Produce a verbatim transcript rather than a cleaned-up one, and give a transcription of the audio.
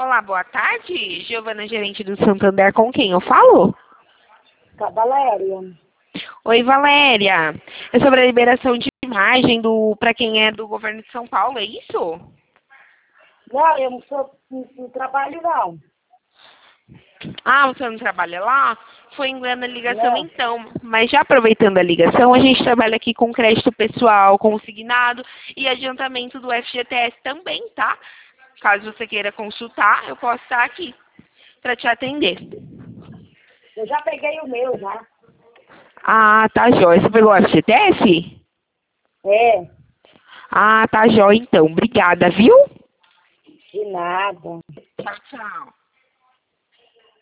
Olá, boa tarde. Giovana, gerente do Santander, com quem eu falo? Com a Valéria. Oi, Valéria. É sobre a liberação de imagem do para quem é do governo de São Paulo, é isso? Não, eu não sou, não, não trabalho não. Ah, você não trabalha lá? Foi engano a ligação Não. então. Mas já aproveitando a ligação, a gente trabalha aqui com crédito pessoal, consignado e adiantamento do F G T S também, tá? Caso você queira consultar, eu posso estar aqui para te atender. Eu já peguei o meu, já. Ah, tá jóia. Você pegou o F G T S? É, Ah, tá jóia então. Obrigada, viu? de nada. Tchau, tchau.